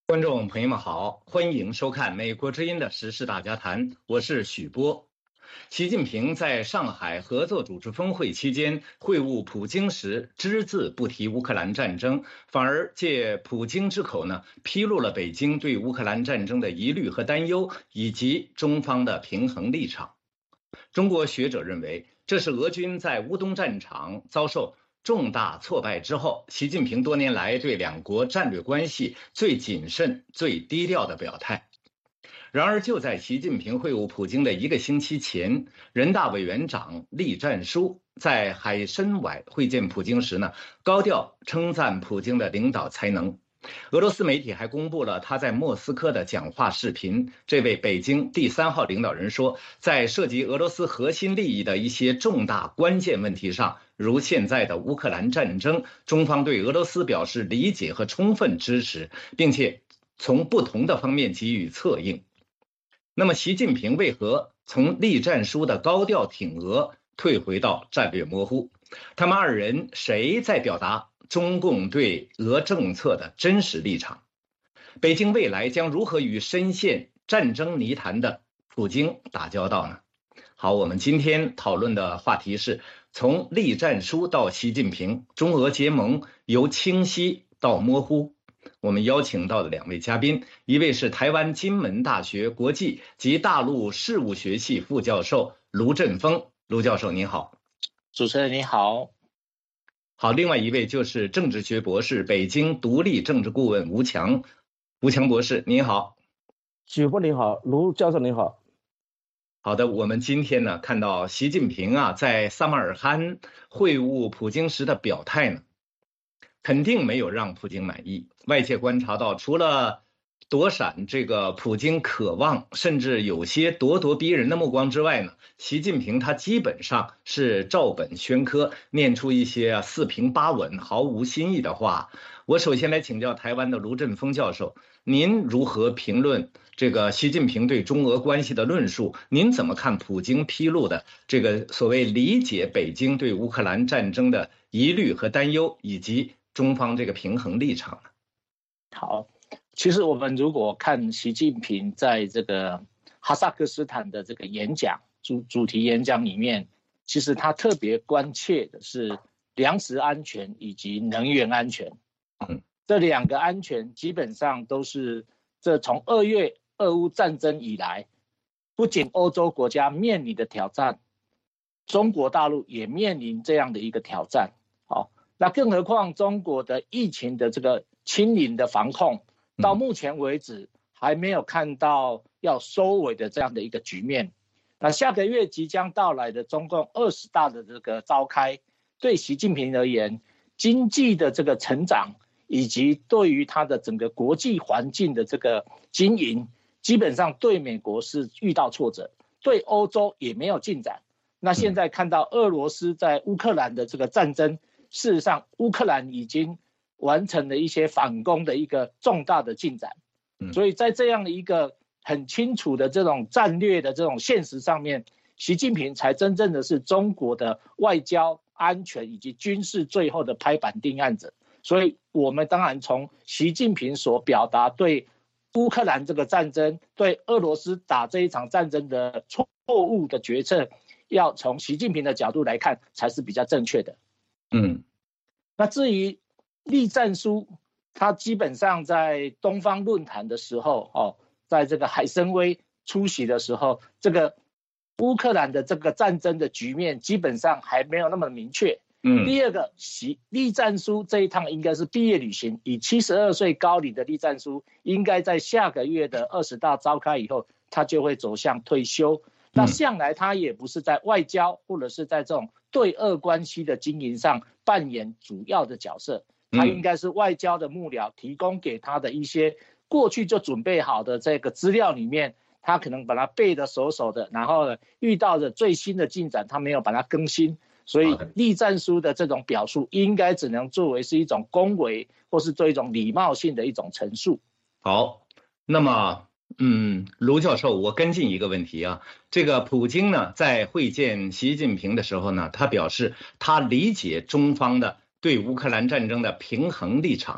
观众朋友们好，欢迎收看美国之音的时事大家谈，我是许波。习近平在上海合作组织峰会期间会晤普京时，只字不提乌克兰战争，反而借普京之口披露了北京对乌克兰战争的疑虑和担忧，以及中方的平衡立场。中国学者认为，这是俄军在乌东战场遭受重大挫败之后，习近平多年来对两国战略关系最谨慎、最低调的表态。然而，就在习近平会晤普京的1个星期前，人大委员长栗战书在海参崴会见普京时高调称赞普京的领导才能。俄罗斯媒体还公布了他在莫斯科的讲话视频。这位北京第3号领导人说，在涉及俄罗斯核心利益的一些重大关键问题上，如现在的乌克兰战争，中方对俄罗斯表示理解和充分支持，并且从不同的方面给予策应。那么，习近平为何从栗战书的高调挺俄退回到战略模糊？他们二人谁在表达中共对俄政策的真实立场？北京未来将如何与深陷战争泥潭的普京打交道呢？好，我们今天讨论的话题是从栗战书到习近平，中俄结盟由清晰到模糊。我们邀请到的2位嘉宾，一位是台湾金门大学国际及大陆事务学系副教授卢振峰，卢教授您好。 主持人你好。 好，另外一位就是政治学博士、北京独立政治顾问吴强，吴强博士您好。 许波您好，卢教授您好。 好的，我们今天看到习近平在撒马尔罕会晤普京时的表态肯定没有让普京满意。外界观察到，除了躲闪这个普京渴望甚至有些咄咄逼人的目光之外习近平他基本上是照本宣科，念出一些四平八稳、毫无新意的话。我首先来请教台湾的卢振峰教授，您如何评论这个习近平对中俄关系的论述？您怎么看普京披露的这个所谓理解北京对乌克兰战争的疑虑和担忧，以及中方这个平衡立场呢？ 好，其实我们如果看习近平在这个哈萨克斯坦的这个演讲主题演讲里面，其实他特别关切的是粮食安全以及能源安全。这2个安全基本上都是这从2月俄乌战争以来，不仅欧洲国家面临的挑战，中国大陆也面临这样的一个挑战。好，那更何况中国的疫情的这个清零的防控，到目前为止还没有看到要收尾的这样的一个局面。那下个月即将到来的中共20大的这个召开，对习近平而言，经济的这个成长以及对于他的整个国际环境的这个经营，基本上对美国是遇到挫折，对欧洲也没有进展。那现在看到俄罗斯在乌克兰的这个战争，事实上乌克兰已经完成了一些反攻的一个重大的进展。所以在这样的一个很清楚的这种战略的这种现实上面，习近平才真正的是中国的外交、安全以及军事最后的拍板定案者。所以我们当然从习近平所表达对乌克兰这个战争、对俄罗斯打这一场战争的错误的决策，要从习近平的角度来看才是比较正确的。那至于栗战书，他基本上在东方论坛的时候，在这个海参崴出席的时候，这个乌克兰的这个战争的局面基本上还没有那么明确。第二个，栗战书这一趟应该是毕业旅行，以72岁高龄的栗战书，应该在下个月的20大召开以后，他就会走向退休。那向来他也不是在外交或者是在这种对俄关系的经营上扮演主要的角色，他应该是外交的幕僚，提供给他的一些过去就准备好的这个资料里面，他可能把它背得熟熟的，然后遇到的最新的进展他没有把它更新，所以栗战书的这种表述应该只能作为是一种恭维，或是做一种礼貌性的一种陈述。 好，那么卢教授，我跟进一个问题这个普京在会见习近平的时候他表示他理解中方的对乌克兰战争的平衡立场。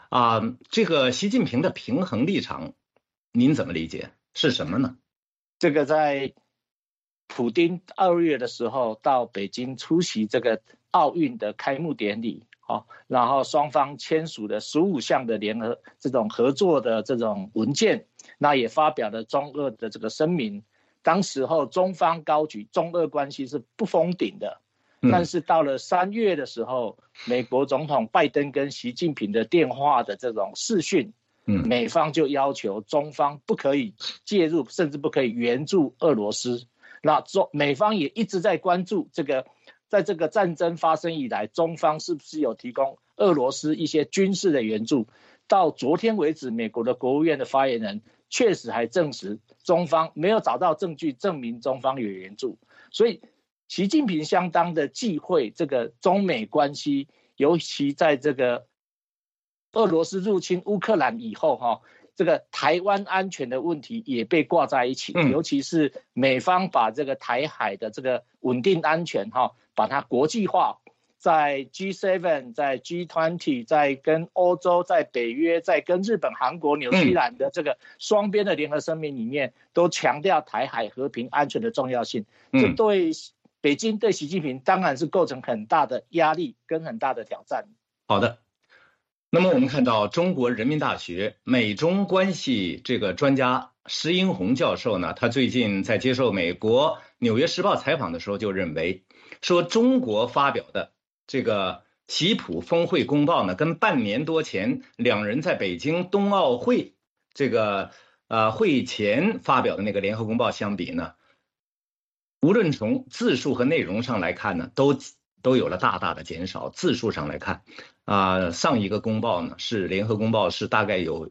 这个习近平的平衡立场，您怎么理解？是什么呢？ 这个在普丁2月的时候到北京出席这个奥运的开幕典礼，然后双方签署了15项的联合这种合作的这种文件，那也发表了中俄的这个声明。当时候中方高举中俄关系是不封顶的，但是到了3月的时候，美国总统拜登跟习近平的电话的这种视讯，美方就要求中方不可以介入，甚至不可以援助俄罗斯。那美方也一直在关注这个，在这个战争发生以来，中方是不是有提供俄罗斯一些军事的援助？到昨天为止，美国的国务院的发言人确实还证实，中方没有找到证据证明中方有援助。所以习近平相当的忌讳这个中美关系，尤其在这个俄罗斯入侵乌克兰以后，这个台湾安全的问题也被挂在一起，尤其是美方把这个台海的这个稳定安全把它国际化，在 G7 在 G20 在跟欧洲在北约在跟日本韩国纽西兰的这个双边的联合声明里面都强调台海和平安全的重要性，这对北京对习近平当然是构成很大的压力跟很大的挑战。 好的，那么我们看到中国人民大学美中关系这个专家石英红教授呢，他最近在接受美国纽约时报采访的时候就认为，说中国发表的这个习普峰会公报呢，跟半年多前两人在北京冬奥会这个会前发表的那个联合公报相比呢，无论从字数和内容上来看呢，都有了大大的减少。字数上来看，上一个公报呢是联合公报是大概有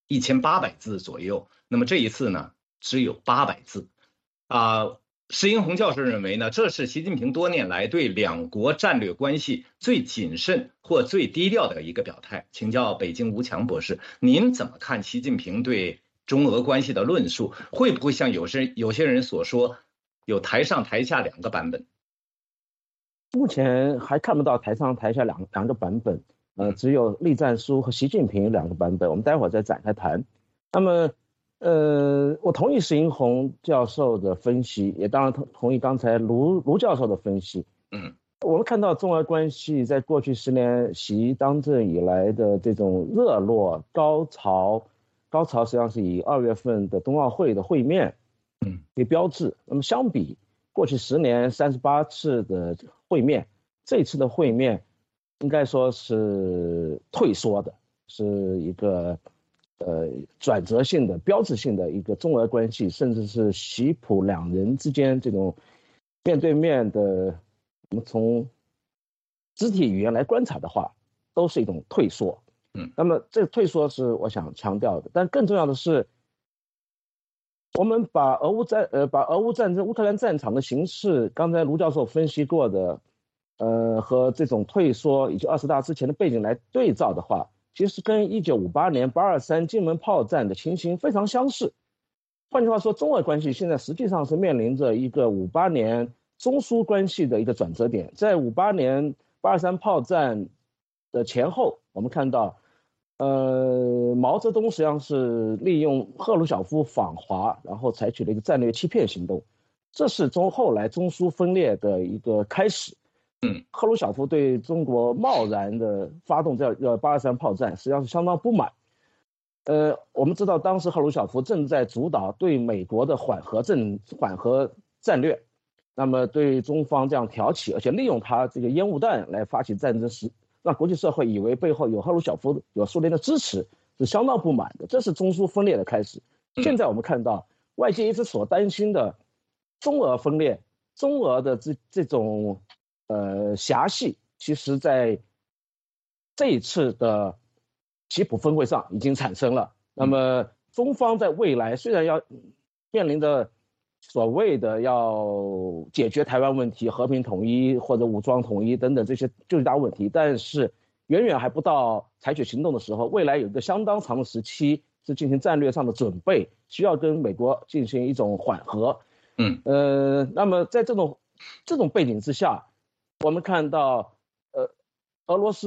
1800字左右，那么这一次呢只有800字。石英红教授认为呢，这是习近平多年来对两国战略关系最谨慎或最低调的一个表态。请教北京吴强博士，您怎么看习近平对中俄关系的论述？会不会像有些人所说，有台上台下两个版本？ 目前还看不到台上台下两个版本，只有栗战书和习近平两个版本，我们待会儿再展开谈。那么我同意石英红教授的分析，也当然同意刚才卢教授的分析。我们看到中俄关系在过去10年习当政以来的这种热络高潮实际上是以2月份的冬奥会的会面为标志。那么相比过去10年38次的会面，这一次的会面应该说是退缩的，是一个转折性的标志性的一个中俄关系，甚至是习普两人之间这种面对面的，我们从肢体语言来观察的话，都是一种退缩。那么这个退缩是我想强调的，但更重要的是，我们把俄乌战争乌克兰战场的形势，刚才卢教授分析过的，和这种退缩以及20大之前的背景来对照的话，其实跟1958年823金门炮战的情形非常相似。换句话说，中俄关系现在实际上是面临着一个58年中苏关系的一个转折点。在58年823炮战的前后，我们看到毛泽东实际上是利用赫鲁晓夫访华，然后采取了一个战略欺骗行动，这是后来中苏分裂的一个开始。赫鲁晓夫对中国贸然的发动这823炮战，实际上是相当不满。我们知道当时赫鲁晓夫正在主导对美国的缓和战略，那么对中方这样挑起，而且利用他这个烟雾弹来发起战争时，让国际社会以为背后有赫鲁晓夫有苏联的支持，是相当不满的。这是中苏分裂的开始。现在我们看到外界一直所担心的中俄分裂，中俄的这种狭隙，其实在这一次的习普峰会上已经产生了。那么中方在未来虽然要面临着所谓的要解决台湾问题、和平统一或者武装统一等等这些巨大问题，但是远远还不到采取行动的时候。未来有一个相当长的时期是进行战略上的准备，需要跟美国进行一种缓和。那么在这种背景之下，我们看到俄罗斯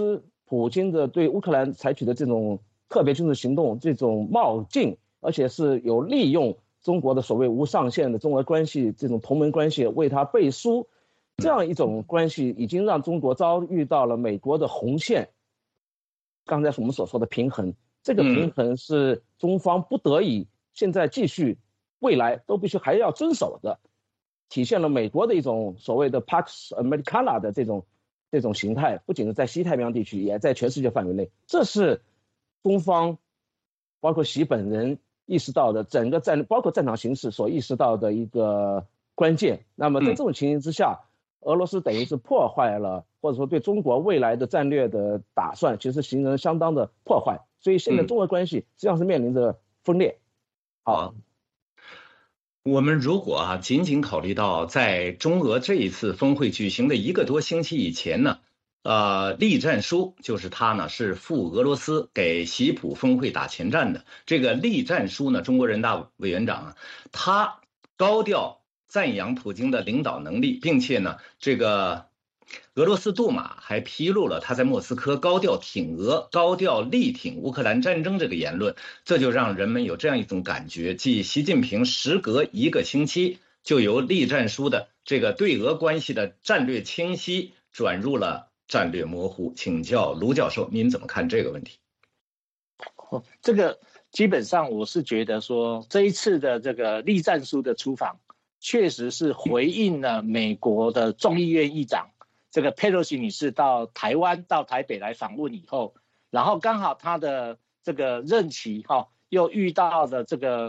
普京的对乌克兰采取的这种特别军事行动，这种冒进，而且是有利用中国的所谓无上限的中俄关系这种同盟关系为他背书，这样一种关系已经让中国遭遇到了美国的红线。刚才我们所说的平衡，这个平衡是中方不得已现在继续，未来都必须还要遵守的，体现了美国的一种所谓的 Pax Americana 的这种形态，不仅是在西太平洋地区，也在全世界范围内。这是中方包括习本人意识到的整个包括战场形势所意识到的一个关键。那么在这种情形之下，俄罗斯等于是破坏了，或者说对中国未来的战略的打算，其实形成相当的破坏。所以现在中俄关系实际上是面临着分裂。 好，我们如果仅仅考虑到在中俄这一次峰会举行的1个多星期以前呢，栗战书就是他呢是赴俄罗斯给习普峰会打前站的。这个栗战书呢，中国人大委员长他高调赞扬普京的领导能力，并且呢，这个俄罗斯杜马还披露了他在莫斯科高调挺俄、高调力挺乌克兰战争这个言论，这就让人们有这样一种感觉，即习近平时隔1个星期就由栗战书的这个对俄关系的战略清晰转入了战略模糊。请教卢教授，您怎么看这个问题？ 这个基本上我是觉得说，这一次的这个栗战书的出访，确实是回应了美国的众议院议长这个佩洛西女士到台湾到台北来访问以后，然后刚好她的这个任期又遇到了这个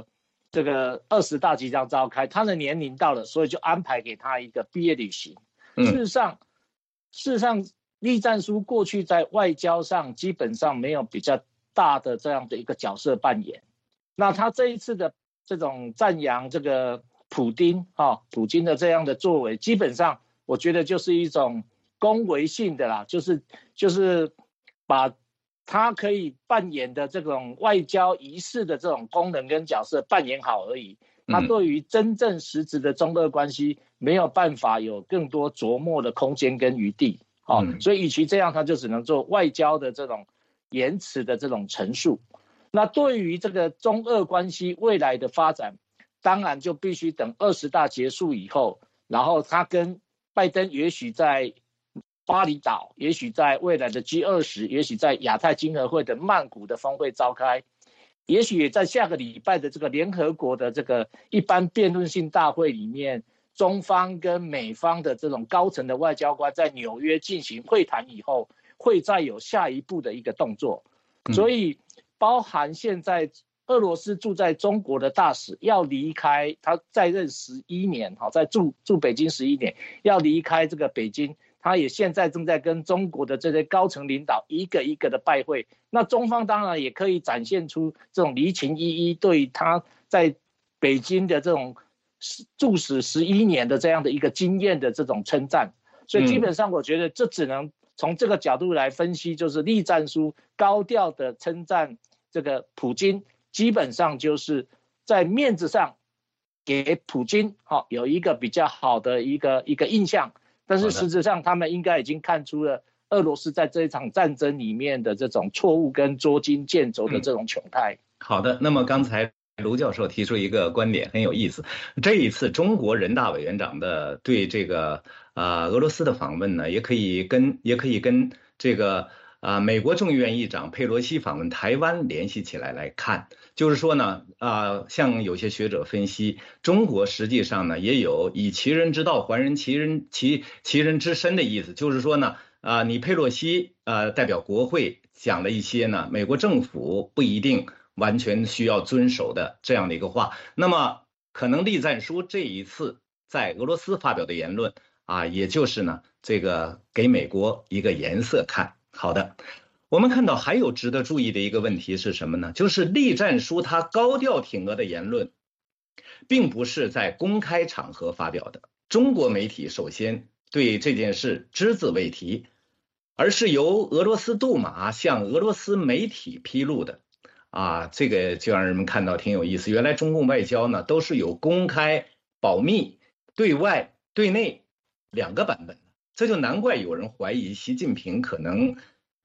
20大即将召开，她的年龄到了，所以就安排给她一个毕业旅行。事实上栗战书过去在外交上基本上没有比较大的这样的一个角色扮演，那他这一次的这种赞扬这个普京的这样的作为，基本上我觉得就是一种恭维性的啦，就是把他可以扮演的这种外交仪式的这种功能跟角色扮演好而已。他对于真正实质的中俄关系没有办法有更多琢磨的空间跟余地。所以与其这样，他就只能做外交的这种言辞的这种陈述。那对于这个中俄关系未来的发展，当然就必须等20大结束以后，然后他跟拜登也许在巴厘岛，也许在未来的 G20， 也许在亚太经合会的曼谷的峰会召开，也许也在下个礼拜的这个联合国的这个一般辩论性大会里面，中方跟美方的这种高层的外交官在纽约进行会谈以后，会再有下一步的一个动作。所以包含现在俄罗斯驻在中国的大使要离开，他在任11年，在驻北京11年，要离开这个北京，他也现在正在跟中国的这些高层领导一个一个的拜会。那中方当然也可以展现出这种离情依依，对他在北京的这种驻使11年的这样的一个经验的这种称赞。所以基本上我觉得这只能从这个角度来分析，就是栗战书高调的称赞这个普京，基本上就是在面子上给普京有一个比较好的一个印象，但是实质上他们应该已经看出了俄罗斯在这一场战争里面的这种错误跟捉襟见肘的这种窘态。 好的，那么刚才卢教授提出一个观点很有意思，这一次中国人大委员长的对这个俄罗斯的访问呢，也可以跟这个美国众议院议长佩洛西访问台湾联系起来看，就是说呢像有些学者分析，中国实际上呢也有以其人之道还其人之身的意思，就是说呢你佩洛西代表国会讲了一些呢美国政府不一定完全需要遵守的这样的一个话，那么可能栗战书这一次在俄罗斯发表的言论也就是呢这个给美国一个颜色看。好的，我们看到还有值得注意的一个问题是什么呢？就是栗战书他高调挺俄的言论并不是在公开场合发表的，中国媒体首先对这件事只字未提，而是由俄罗斯杜马向俄罗斯媒体披露的这个就让人们看到挺有意思，原来中共外交呢都是有公开、保密、对外、对内2个版本，这就难怪有人怀疑习近平可能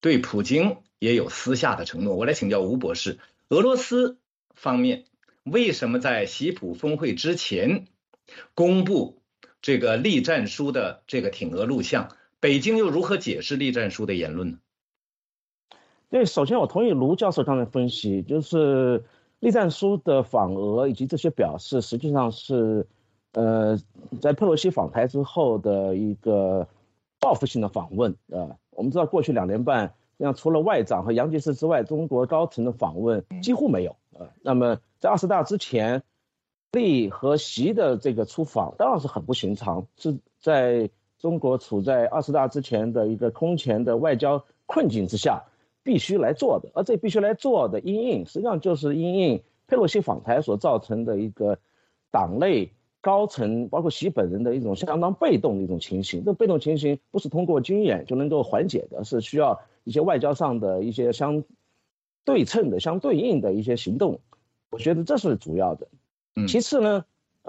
对普京也有私下的承诺。我来请教吴博士，俄罗斯方面为什么在习普峰会之前公布这个栗战书的这个挺俄录像？北京又如何解释栗战书的言论呢？ 对，首先我同意卢教授刚才分析，就是栗战书的访俄以及这些表示，实际上是在佩洛西访台之后的一个报复性的访问。我们知道过去2年半，像除了外长和杨洁篪之外，中国高层的访问几乎没有。那么在20大之前，栗和习的这个出访当然是很不寻常，是在中国处在20大之前的一个空前的外交困境之下必须来做的。而这必须来做的因应，实际上就是因应佩洛西访台所造成的一个党内高层包括习本人的一种相当被动的一种情形。这被动情形不是通过军演就能够缓解的，是需要一些外交上的一些相对称的相对应的一些行动。我觉得这是主要的。其次呢，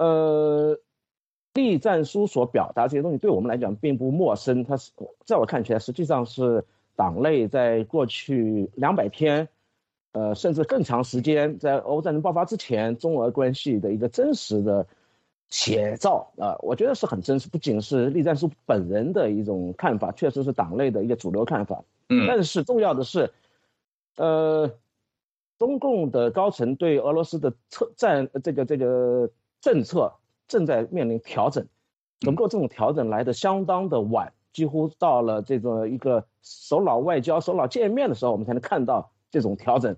栗战书所表达这些东西对我们来讲并不陌生，它是在我看起来实际上是党内在过去200天甚至更长时间，在俄乌战争爆发之前，中俄关系的一个真实的写照我觉得是很真实，不仅是栗战书本人的一种看法，确实是党内的一个主流看法。但是重要的是，中共的高层对俄罗斯的这个政策正在面临调整，只不过这种调整来的相当的晚，几乎到了这种一个首脑外交、首脑见面的时候，我们才能看到这种调整。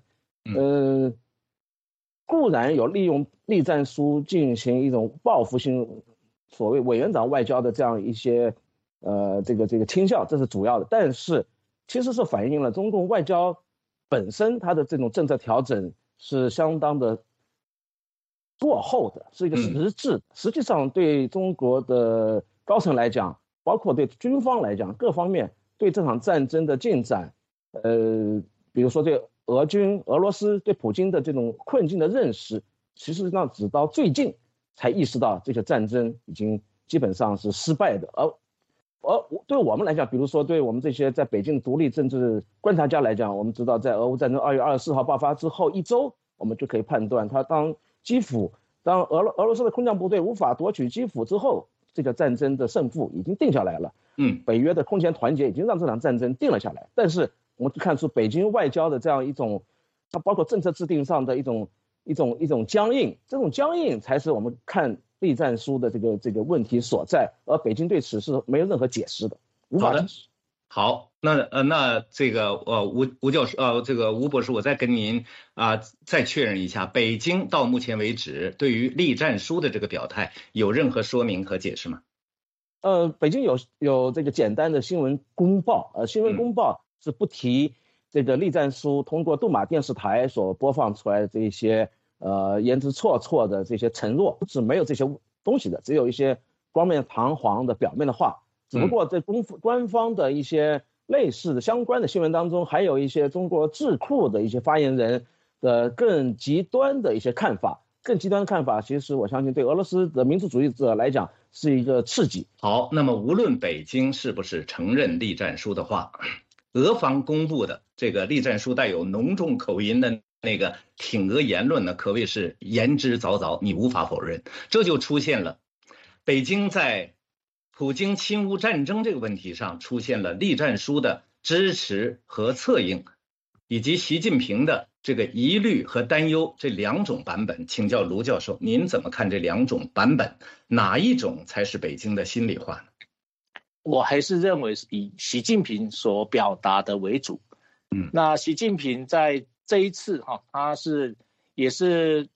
固然有利用栗战书进行一种报复性所谓委员长外交的这样一些这个倾向，这是主要的，但是其实是反映了中共外交本身它的这种政策调整是相当的落后的，是一个实质。实际上对中国的高层来讲，包括对军方来讲，各方面对这场战争的进展，比如说对俄罗斯对普京的这种困境的认识，其实上直到最近才意识到这个战争已经基本上是失败的。而对我们来讲，比如说对我们这些在北京独立政治观察家来讲，我们知道在俄乌战争2月24号爆发之后1周，我们就可以判断，当俄罗斯的空降部队无法夺取基辅之后，这个战争的胜负已经定下来了。北约的空前团结已经让这场战争定了下来。但是我们看出北京外交的这样一种，它包括政策制定上的一种僵硬，这种僵硬才是我们看栗战书的这个问题所在，而北京对此是没有任何解释的，无法解释。 好，那这个吴教授这个吴博士，我再跟您再确认一下，北京到目前为止对于栗战书的这个表态有任何说明和解释吗？ 北京有这个简单的新闻公报，新闻公报是不提这个栗战书通过杜马电视台所播放出来的这些言之错错的这些承诺，是没有这些东西的，只有一些冠冕堂皇的表面的话。只不过在官方的一些类似的相关的新闻当中，还有一些中国智库的一些发言人的更极端的一些看法。更极端的看法，其实我相信对俄罗斯的民族主义者来讲是一个刺激。 好，那么无论北京是不是承认栗战书的话，俄方公布的这个栗战书带有浓重口音的那个挺俄言论呢，可谓是言之凿凿，你无法否认。这就出现了北京在普京侵乌战争这个问题上出现了栗战书的支持和策应，以及习近平的这个疑虑和担忧这2种版本。请教卢教授，您怎么看这2种版本？哪一种才是北京的心里话呢？ 我还是认为是以习近平所表达的为主。那习近平在这一次他也是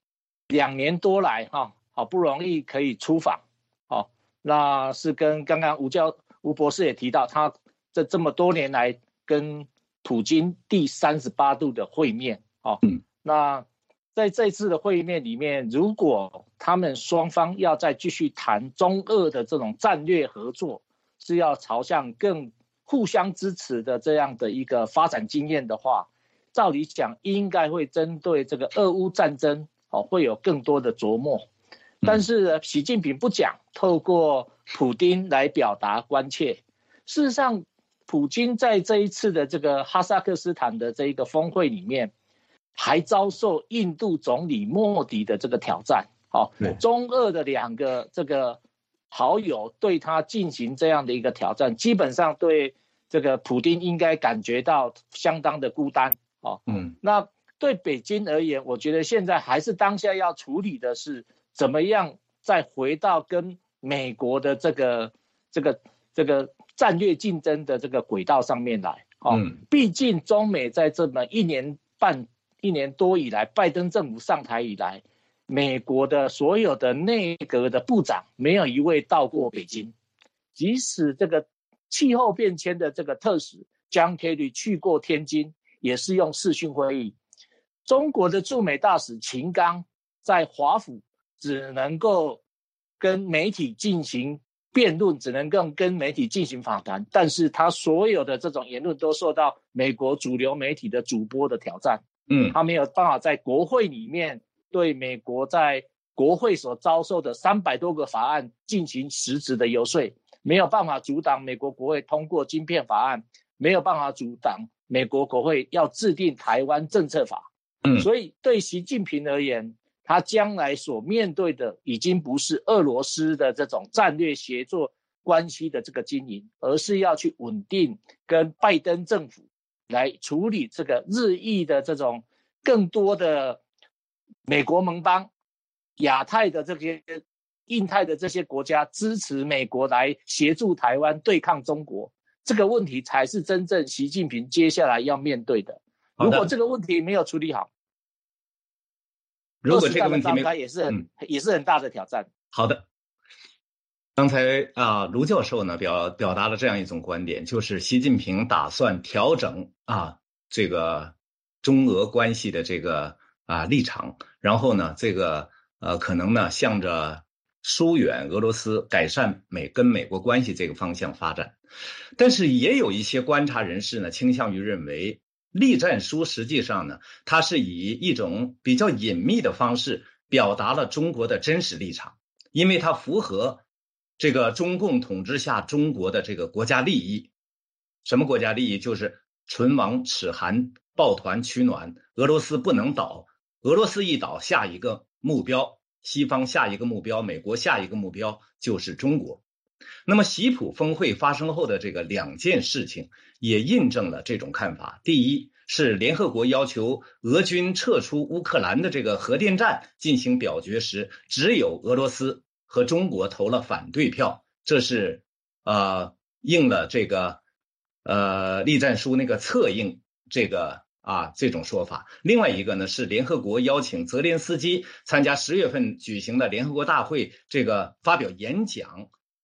2年多来好不容易可以出访，那是跟刚刚吴博士也提到，他这么多年来跟普京第38度的会面。那在这次的会面里面，如果他们双方要再继续谈中俄的这种战略合作，是要朝向更互相支持的这样的一个发展经验的话，照理讲应该会针对这个俄乌战争会有更多的琢磨。但是习近平不讲，透过普丁来表达关切。事实上， 普京在这一次的这个哈萨克斯坦的这一个峰会里面，还遭受印度总理莫迪的这个挑战。好，中俄的2个这个好友对他进行这样的一个挑战，基本上对这个普丁应该感觉到相当的孤单。那对北京而言，我觉得现在还是当下要处理的是怎么样再回到跟美国的这个战略竞争的这个轨道上面来。毕竟中美在这么1年半、1年多以来，拜登政府上台以来，美国的所有的内阁的部长没有一位到过北京，即使这个气候变迁的这个特使 John Kerry 去过天津，也是用视讯会议。中国的驻美大使秦刚在华府只能够跟媒体进行辩论，只能够跟媒体进行访谈，但是他所有的这种言论都受到美国主流媒体的主播的挑战。他没有办法在国会里面对美国在国会所遭受的300多个法案进行实质的游说，没有办法阻挡美国国会通过晶片法案，没有办法阻挡美国国会要制定台湾政策法。所以对习近平而言，他将来所面对的已经不是俄罗斯的这种战略协作关系的这个经营，而是要去稳定跟拜登政府来处理这个日益的这种更多的美国盟邦、亚太的这些、印太的这些国家支持美国来协助台湾对抗中国，这个问题才是真正习近平接下来要面对的。如果这个问题没有处理好， 如果这个问题没有， 也是很大的挑战。 好的，刚才卢教授呢表达了这样一种观点，就是习近平打算调整这个中俄关系的这个立场，然后呢这个可能呢向着疏远俄罗斯、改善跟美国关系这个方向发展。但是也有一些观察人士呢倾向于认为，栗战书实际上呢，它是以一种比较隐秘的方式表达了中国的真实立场，因为它符合这个中共统治下中国的这个国家利益。什么国家利益？就是唇亡齿寒、抱团取暖，俄罗斯不能倒，俄罗斯一倒，下一个目标，西方下一个目标，美国下一个目标就是中国。那么习普峰会发生后的这个2件事情也印证了这种看法。第一是联合国要求俄军撤出乌克兰的这个核电站进行表决时，只有俄罗斯和中国投了反对票，这是应了这个栗战书那个策应这种说法。另外一个呢是联合国邀请泽连斯基参加10月份举行的联合国大会这个发表演讲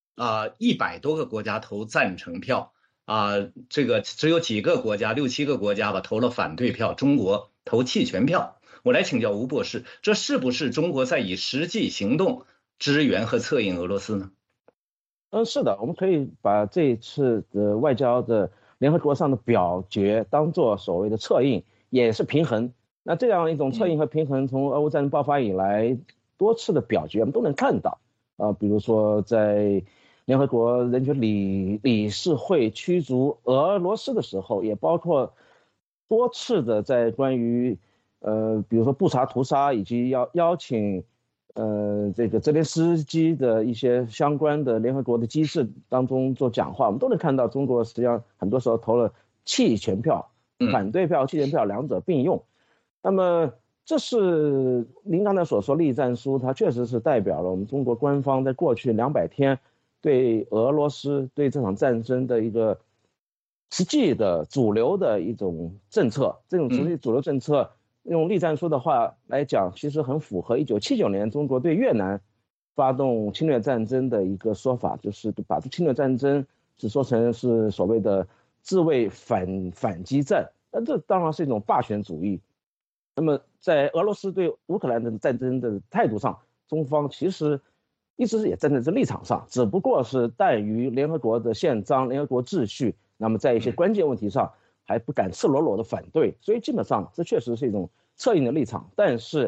，100多个国家投赞成票这个只有几个国家6、7个国家吧投了反对票，中国投弃权票。我来请教吴博士，这是不是中国在以实际行动支援和策应俄罗斯呢？ 是的，我们可以把这一次的外交的联合国上的表决当作所谓的策应，也是平衡。那这样一种策应和平衡，从俄乌战争爆发以来多次的表决我们都能看到比如说在联合国人权理事会驱逐俄罗斯的时候，也包括多次的在关于比如说布查屠杀以及邀请这个泽连斯基的一些相关的联合国的机制当中做讲话，我们都能看到中国实际上很多时候投了弃权票、反对票、弃权票两者并用。那么这是您刚才所说栗战书，它确实是代表了我们中国官方在过去200天对俄罗斯对这场战争的一个实际的主流的一种政策。这种实际主流政策用栗战书的话来讲，其实很符合1979年中国对越南发动侵略战争的一个说法，就是把这侵略战争只说成是所谓的自卫反击战。这当然是一种霸权主义。那么在俄罗斯对乌克兰的战争的态度上，中方其实一直也站在这立场上，只不过是怠于联合国的宪章、联合国秩序，那么在一些关键问题上还不敢赤裸裸的反对。所以基本上这确实是一种策应的立场，但是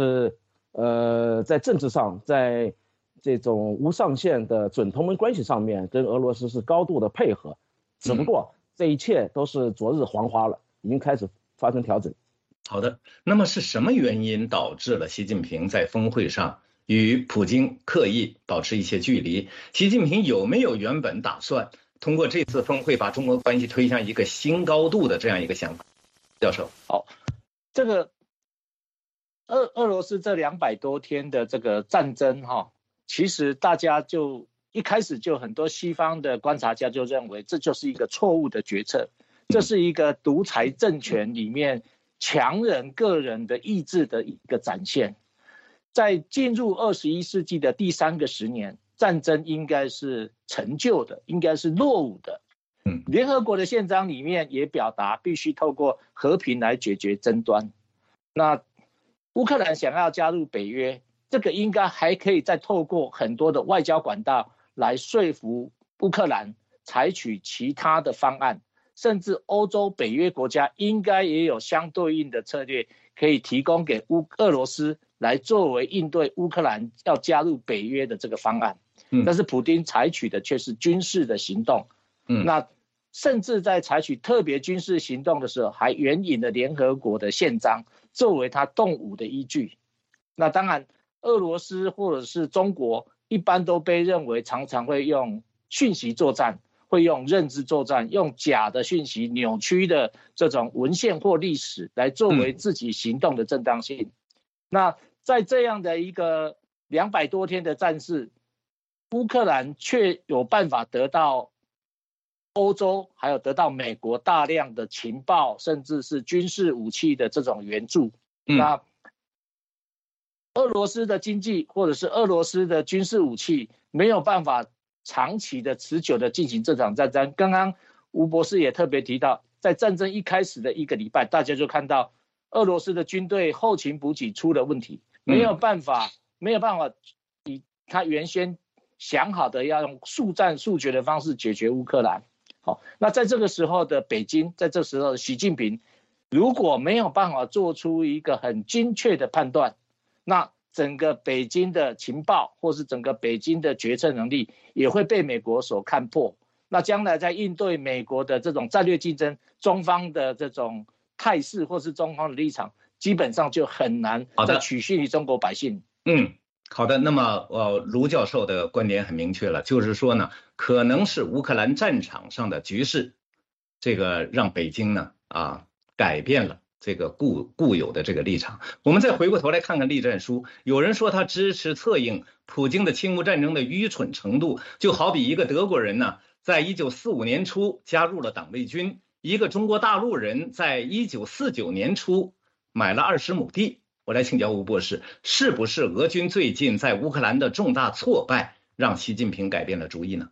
在政治上，在这种无上限的准同盟关系上面跟俄罗斯是高度的配合，只不过这一切都是昨日黄花了，已经开始发生调整。 好的，那么是什么原因导致了习近平在峰会上与普京刻意保持一些距离？习近平有没有原本打算通过这次峰会把中国关系推向一个新高度的这样一个想法？教授， 好，这个俄罗斯这200多天的这个战争其实大家就一开始就很多西方的观察家就认为这就是一个错误的决策，这是一个独裁政权里面强人个人的意志的一个展现。在进入21世纪的第3个10年，战争应该是陈旧的，应该是落伍的。联合国的宪章里面也表达必须透过和平来解决争端。那乌克兰想要加入北约，这个应该还可以再透过很多的外交管道来说服乌克兰采取其他的方案，甚至欧洲北约国家应该也有相对应的策略可以提供给俄罗斯来作为应对乌克兰要加入北约的这个方案。但是普丁采取的却是军事的行动。那甚至在采取特别军事行动的时候，还援引了联合国的宪章作为他动武的依据。那当然，俄罗斯或者是中国一般都被认为常常会用讯息作战，会用认知作战，用假的讯息、扭曲的这种文献或历史来作为自己行动的正当性。那在这样的一个200多天的战事，乌克兰却有办法得到欧洲还有得到美国大量的情报，甚至是军事武器的这种援助。那俄罗斯的经济或者是俄罗斯的军事武器没有办法长期的持久的进行这场战争。刚刚吴博士也特别提到，在战争一开始的1个礼拜，大家就看到俄罗斯的军队后勤补给出了问题，没有办法以他原先想好的要用速战速决的方式解决乌克兰。好，那在这个时候的北京，在这时候的习近平，如果没有办法做出一个很精确的判断，那整个北京的情报或是整个北京的决策能力也会被美国所看破。那将来在应对美国的这种战略竞争，中方的这种态势或是中方的立场，基本上就很难再取信于中国百姓。 好的，那么卢教授的观点很明确了，就是说呢，可能是乌克兰战场上的局势，这个让北京呢改变了这个固有的这个立场。我们再回过头来看看栗战书，有人说他支持策应普京的侵乌战争的愚蠢程度，就好比一个德国人呢，在1945年初加入了党卫军，一个中国大陆人在1949年初买了20亩地。我来请教吴博士，是不是俄军最近在乌克兰的重大挫败让习近平改变了主意呢？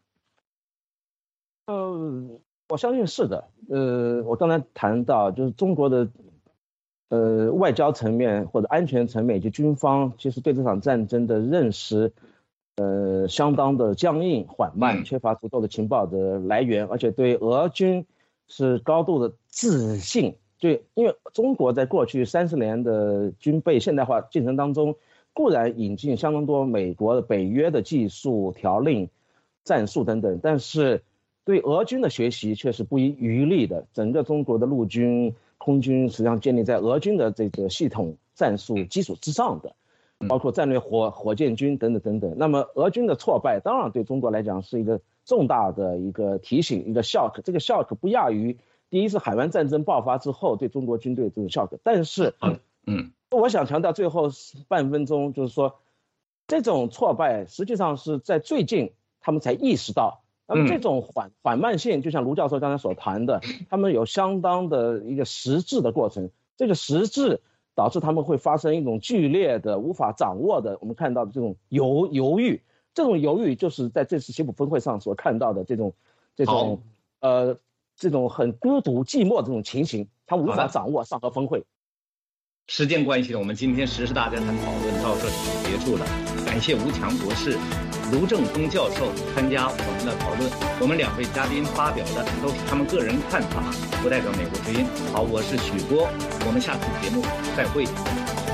我相信是的。我刚才谈到就是中国的外交层面或者安全层面以及军方其实对这场战争的认识相当的僵硬缓慢，缺乏足够的情报的来源，而且对俄军是高度的自信。对，因为中国在过去30年的军备现代化进程当中，固然引进相当多美国的北约的技术、条令、战术等等，但是对俄军的学习却是不遗余力的。整个中国的陆军、空军实际上建立在俄军的这个系统战术基础之上的，包括战略火箭军等等等等。那么俄军的挫败，当然对中国来讲是一个重大的一个提醒，一个 shock。这个 shock 不亚于第一次海湾战争爆发之后对中国军队这种 shock。但是，我想强调最后半分钟，就是说，这种挫败实际上是在最近他们才意识到。那么这种缓慢性，就像卢教授刚才所谈的，他们有相当的一个实质的过程。这个实质导致他们会发生一种剧烈的、无法掌握的，我们看到的这种犹豫。这种犹豫就是在这次协普峰会上所看到的这种很孤独寂寞的这种情形，他无法掌握上合峰会。 时间关系呢，我们今天时事大家谈讨论到这里结束了。感谢吴强博士、卢正峰教授参加我们的讨论。我们2位嘉宾发表的都是他们个人看法，不代表美国之音。好，我是许波，我们下次节目再会。